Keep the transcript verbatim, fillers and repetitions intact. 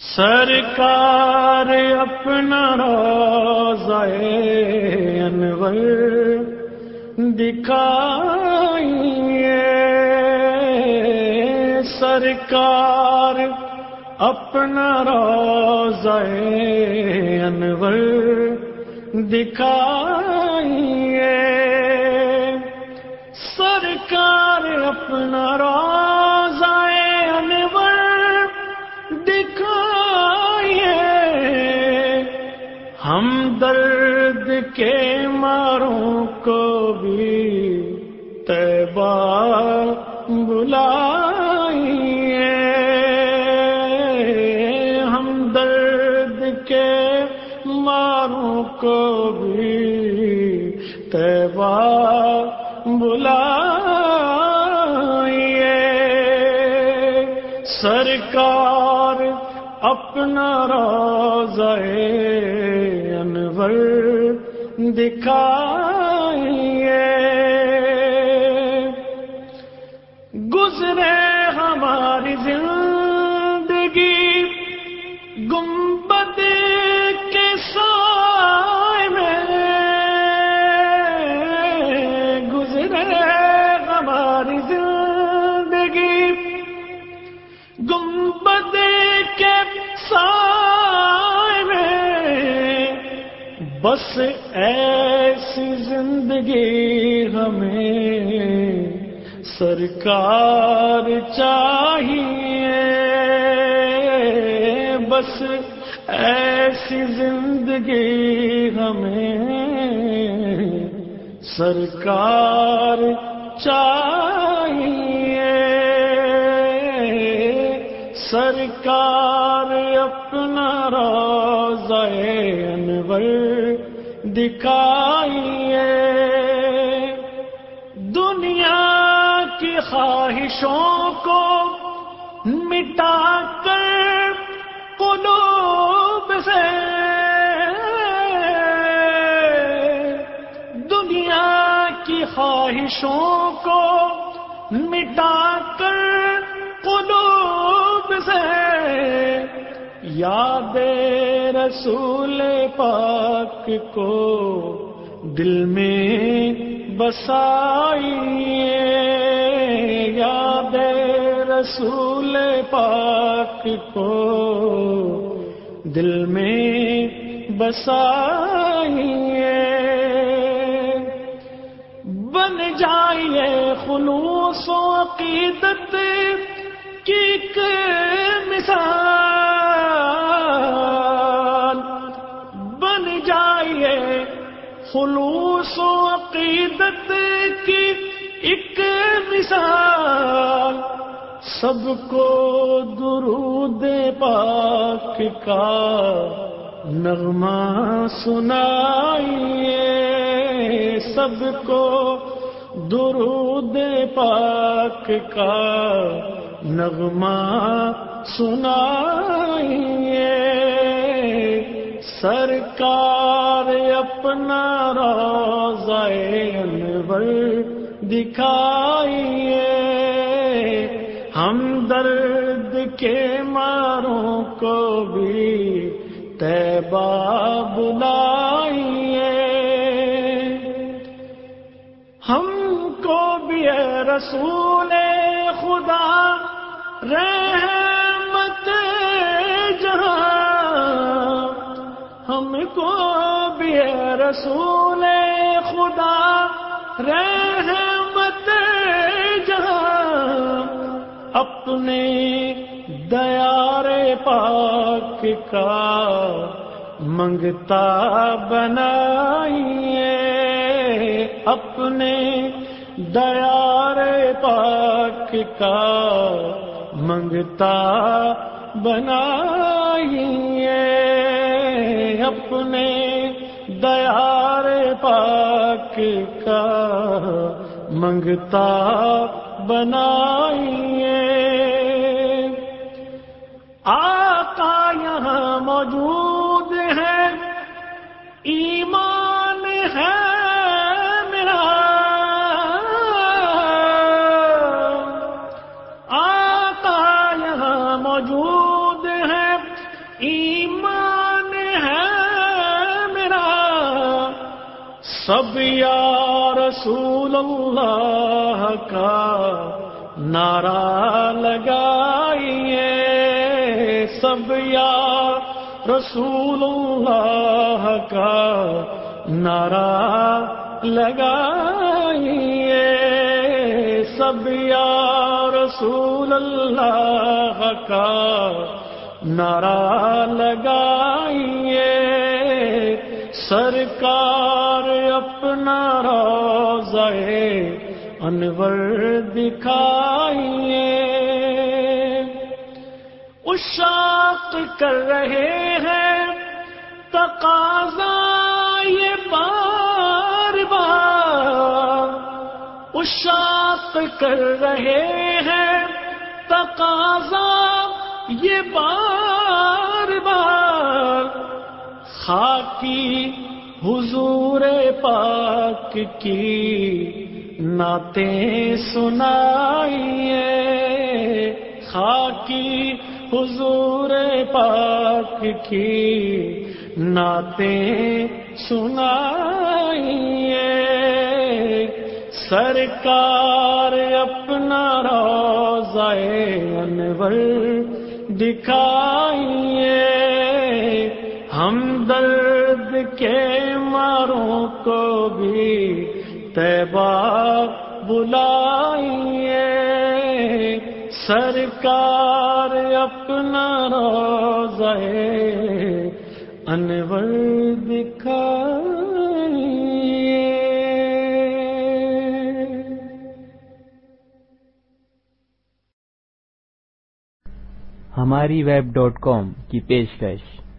سرکار اپنا روضہ انور دکھائیے، سرکار اپنا روضہ انور دکھائیے، سرکار اپنا روضہ انور دکھائیے، ہم درد کے ماروں کو بھی طیبہ بلائیے، ہم درد کے ماروں کو بھی طیبہ بلائیے، سرکار اپنا روضہ انور دکھائیے، گزرے ہماری زندگی گنبد کے سائے میں، گزرے ہماری زندگی گنبد کے سائے میں، بس ایسی زندگی ہمیں سرکار چاہیے، بس ایسی زندگی ہمیں سرکار چاہیے، سرکار اپنا روضہ انور دکھائیے، دنیا کی خواہشوں کو مٹا کر قلوب سے، دنیا کی خواہشوں کو مٹا کر قلوب سے، یاد رسول پاک کو دل میں بسائیے، یاد رسول پاک کو دل میں بسائیے، بن جائیے خلوص و عقیدت کی ایک مثال، بن جائیے خلوص و عقیدت کی ایک مثال، سب کو درود پاک کا نغمہ سنائیے، سب کو درود پاک کا نغمہ سنائیے، سرکار اپنا روضہ انور دکھائیے، ہم درد کے ماروں کو بھی طیبہ بلائیے، ہم کو بھی اے رسول خدا رحمت جہاں، ہم کو بھی اے رسول خدا رحمت جہاں، اپنے دیار پاک کا منگتا بنائیے، اپنے دیار پاک کا منگتا بنائیے، اپنے دیار پاک کا منگتا بنائیے، آقا یہاں موجود ہے، ایمان ہے میرا، آقا یہاں موجود ہے، سب یا رسول اللہ کا نعرہ لگائیے، سب یا رسول اللہ کا نعرہ لگائیے، سب یا رسول اللہ کا نعرہ لگائیے، سرکار اپنا روضہ انور دکھائیے، عشاق کر رہے ہیں تقاضا یہ بار بار، عشاق کر رہے ہیں تقاضا یہ بار بار، خاکی حضور پاک کی نعتیں سنائیے، خاکی حضور پاک کی نعتیں سنائیے، سرکار اپنا روضہ انور دکھائیے، ہم درد کے ماروں کو بھی طیبہ بلائیے، سرکار اپنا روضہ انور دکھائیے۔ ہماری ویب ڈاٹ کام کی پیشکش